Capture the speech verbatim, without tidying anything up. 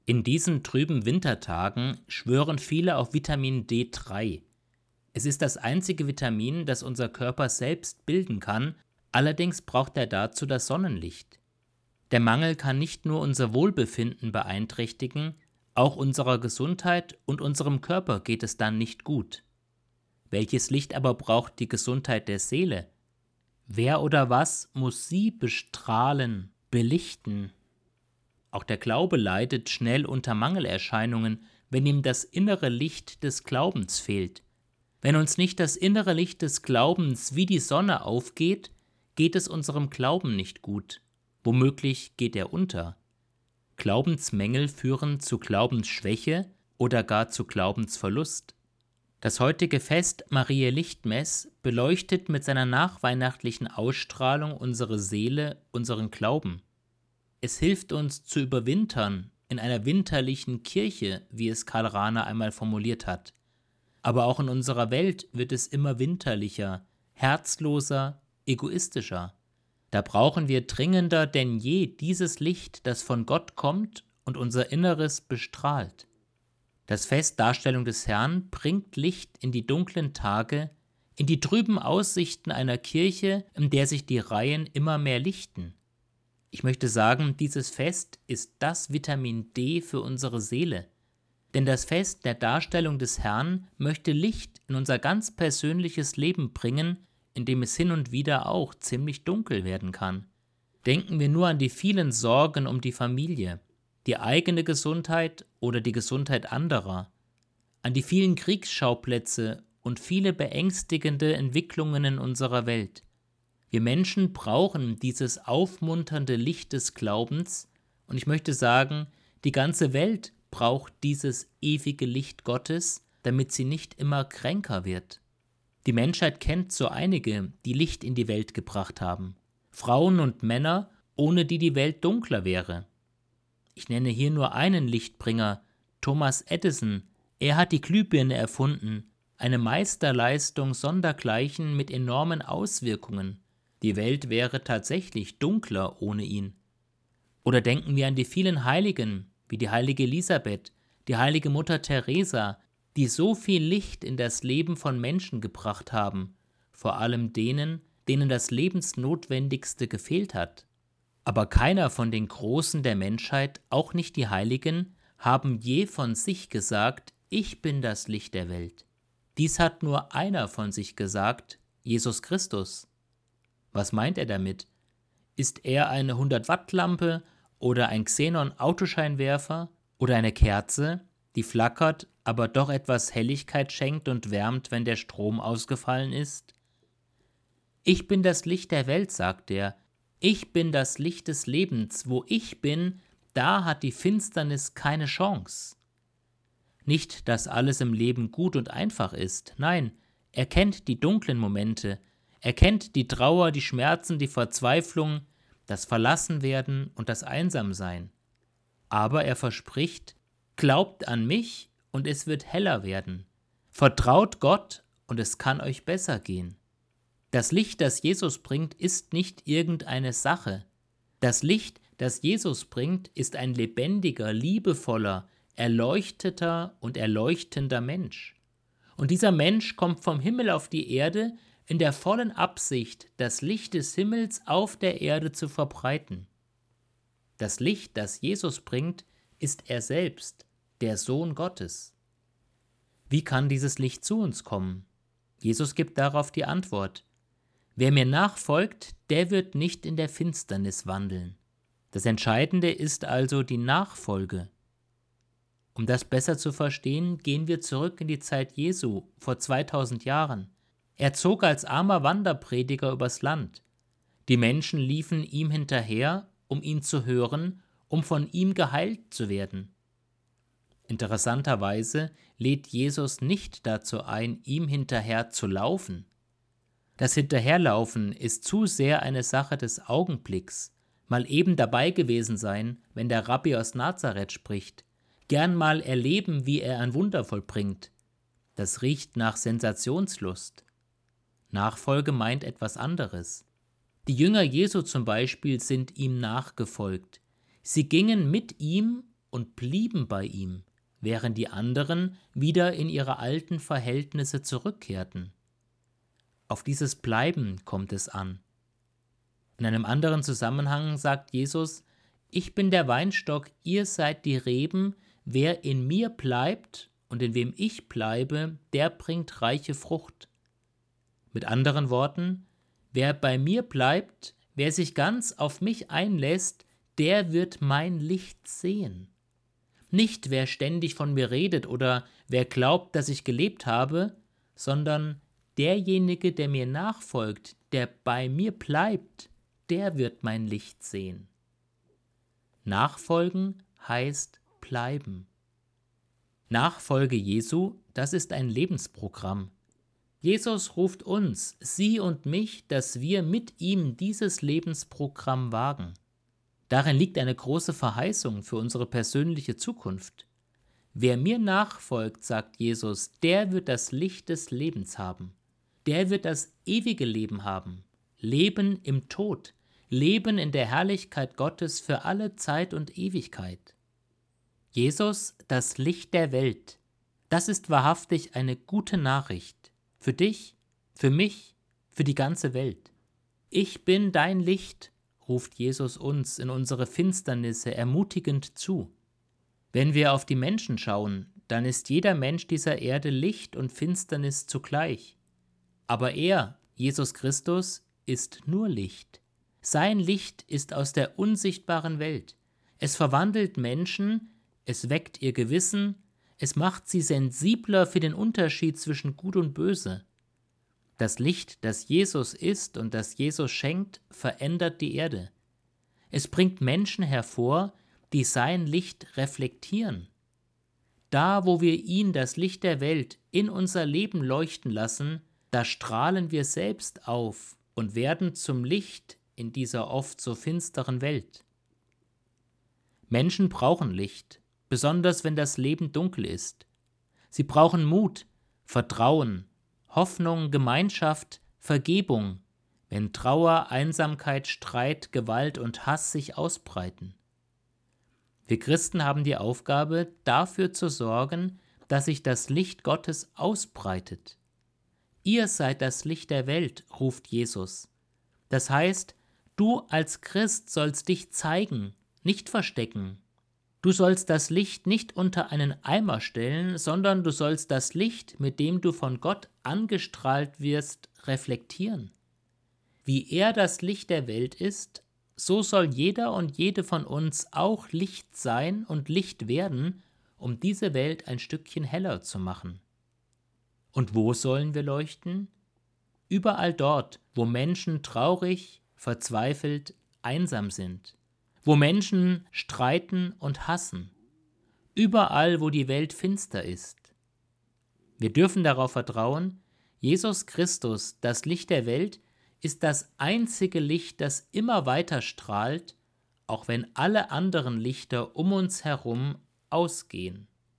In diesen trüben Wintertagen schwören viele auf Vitamin D drei. Es ist das einzige Vitamin, das unser Körper selbst bilden kann, allerdings braucht er dazu das Sonnenlicht. Der Mangel kann nicht nur unser Wohlbefinden beeinträchtigen, auch unserer Gesundheit und unserem Körper geht es dann nicht gut. Welches Licht aber braucht die Gesundheit der Seele? Wer oder was muss sie bestrahlen, belichten? Auch der Glaube leidet schnell unter Mangelerscheinungen, wenn ihm das innere Licht des Glaubens fehlt. Wenn uns nicht das innere Licht des Glaubens wie die Sonne aufgeht, geht es unserem Glauben nicht gut. Womöglich geht er unter. Glaubensmängel führen zu Glaubensschwäche oder gar zu Glaubensverlust. Das heutige Fest Mariä Lichtmess beleuchtet mit seiner nachweihnachtlichen Ausstrahlung unsere Seele, unseren Glauben. Es hilft uns zu überwintern in einer winterlichen Kirche, wie es Karl Rahner einmal formuliert hat. Aber auch in unserer Welt wird es immer winterlicher, herzloser, egoistischer. Da brauchen wir dringender denn je dieses Licht, das von Gott kommt und unser Inneres bestrahlt. Das Fest Darstellung des Herrn bringt Licht in die dunklen Tage, in die trüben Aussichten einer Kirche, in der sich die Reihen immer mehr lichten. Ich möchte sagen, dieses Fest ist das Vitamin D für unsere Seele. Denn das Fest der Darstellung des Herrn möchte Licht in unser ganz persönliches Leben bringen, in dem es hin und wieder auch ziemlich dunkel werden kann. Denken wir nur an die vielen Sorgen um die Familie, die eigene Gesundheit oder die Gesundheit anderer, an die vielen Kriegsschauplätze und viele beängstigende Entwicklungen in unserer Welt. Wir Menschen brauchen dieses aufmunternde Licht des Glaubens und ich möchte sagen, die ganze Welt braucht dieses ewige Licht Gottes, damit sie nicht immer kränker wird. Die Menschheit kennt so einige, die Licht in die Welt gebracht haben. Frauen und Männer, ohne die die Welt dunkler wäre. Ich nenne hier nur einen Lichtbringer, Thomas Edison. Er hat die Glühbirne erfunden, eine Meisterleistung sondergleichen mit enormen Auswirkungen. Die Welt wäre tatsächlich dunkler ohne ihn. Oder denken wir an die vielen Heiligen, wie die heilige Elisabeth, die heilige Mutter Teresa, die so viel Licht in das Leben von Menschen gebracht haben, vor allem denen, denen das Lebensnotwendigste gefehlt hat. Aber keiner von den Großen der Menschheit, auch nicht die Heiligen, haben je von sich gesagt, ich bin das Licht der Welt. Dies hat nur einer von sich gesagt, Jesus Christus. Was meint er damit? Ist er eine hundert-Watt-Lampe oder ein Xenon-Autoscheinwerfer oder eine Kerze, die flackert, aber doch etwas Helligkeit schenkt und wärmt, wenn der Strom ausgefallen ist? Ich bin das Licht der Welt, sagt er. Ich bin das Licht des Lebens. Wo ich bin, da hat die Finsternis keine Chance. Nicht, dass alles im Leben gut und einfach ist. Nein, er kennt die dunklen Momente. Er kennt die Trauer, die Schmerzen, die Verzweiflung, das Verlassenwerden und das Einsamsein. Aber er verspricht, glaubt an mich und es wird heller werden. Vertraut Gott und es kann euch besser gehen. Das Licht, das Jesus bringt, ist nicht irgendeine Sache. Das Licht, das Jesus bringt, ist ein lebendiger, liebevoller, erleuchteter und erleuchtender Mensch. Und dieser Mensch kommt vom Himmel auf die Erde in der vollen Absicht, das Licht des Himmels auf der Erde zu verbreiten. Das Licht, das Jesus bringt, ist er selbst, der Sohn Gottes. Wie kann dieses Licht zu uns kommen? Jesus gibt darauf die Antwort. Wer mir nachfolgt, der wird nicht in der Finsternis wandeln. Das Entscheidende ist also die Nachfolge. Um das besser zu verstehen, gehen wir zurück in die Zeit Jesu, vor zweitausend Jahren. Er zog als armer Wanderprediger übers Land. Die Menschen liefen ihm hinterher, um ihn zu hören, um von ihm geheilt zu werden. Interessanterweise lädt Jesus nicht dazu ein, ihm hinterher zu laufen. Das Hinterherlaufen ist zu sehr eine Sache des Augenblicks. Mal eben dabei gewesen sein, wenn der Rabbi aus Nazareth spricht. Gern mal erleben, wie er ein Wunder vollbringt. Das riecht nach Sensationslust. Nachfolge meint etwas anderes. Die Jünger Jesu zum Beispiel sind ihm nachgefolgt. Sie gingen mit ihm und blieben bei ihm, während die anderen wieder in ihre alten Verhältnisse zurückkehrten. Auf dieses Bleiben kommt es an. In einem anderen Zusammenhang sagt Jesus: Ich bin der Weinstock, ihr seid die Reben, wer in mir bleibt und in wem ich bleibe, der bringt reiche Frucht. Mit anderen Worten, wer bei mir bleibt, wer sich ganz auf mich einlässt, der wird mein Licht sehen. Nicht wer ständig von mir redet oder wer glaubt, dass ich gelebt habe, sondern derjenige, der mir nachfolgt, der bei mir bleibt, der wird mein Licht sehen. Nachfolgen heißt bleiben. Nachfolge Jesu, das ist ein Lebensprogramm. Jesus ruft uns, Sie und mich, dass wir mit ihm dieses Lebensprogramm wagen. Darin liegt eine große Verheißung für unsere persönliche Zukunft. Wer mir nachfolgt, sagt Jesus, der wird das Licht des Lebens haben. Der wird das ewige Leben haben. Leben im Tod. Leben in der Herrlichkeit Gottes für alle Zeit und Ewigkeit. Jesus, das Licht der Welt. Das ist wahrhaftig eine gute Nachricht. Für dich, für mich, für die ganze Welt. Ich bin dein Licht, ruft Jesus uns in unsere Finsternisse ermutigend zu. Wenn wir auf die Menschen schauen, dann ist jeder Mensch dieser Erde Licht und Finsternis zugleich. Aber er, Jesus Christus, ist nur Licht. Sein Licht ist aus der unsichtbaren Welt. Es verwandelt Menschen, es weckt ihr Gewissen, es macht sie sensibler für den Unterschied zwischen Gut und Böse. Das Licht, das Jesus ist und das Jesus schenkt, verändert die Erde. Es bringt Menschen hervor, die sein Licht reflektieren. Da, wo wir ihn, das Licht der Welt, in unser Leben leuchten lassen, da strahlen wir selbst auf und werden zum Licht in dieser oft so finsteren Welt. Menschen brauchen Licht, besonders wenn das Leben dunkel ist. Sie brauchen Mut, Vertrauen, Hoffnung, Gemeinschaft, Vergebung, wenn Trauer, Einsamkeit, Streit, Gewalt und Hass sich ausbreiten. Wir Christen haben die Aufgabe, dafür zu sorgen, dass sich das Licht Gottes ausbreitet. Ihr seid das Licht der Welt, ruft Jesus. Das heißt, du als Christ sollst dich zeigen, nicht verstecken. Du sollst das Licht nicht unter einen Eimer stellen, sondern du sollst das Licht, mit dem du von Gott angestrahlt wirst, reflektieren. Wie er das Licht der Welt ist, so soll jeder und jede von uns auch Licht sein und Licht werden, um diese Welt ein Stückchen heller zu machen. Und wo sollen wir leuchten? Überall dort, wo Menschen traurig, verzweifelt, einsam sind. Wo Menschen streiten und hassen. Überall, wo die Welt finster ist. Wir dürfen darauf vertrauen, Jesus Christus, das Licht der Welt, ist das einzige Licht, das immer weiter strahlt, auch wenn alle anderen Lichter um uns herum ausgehen.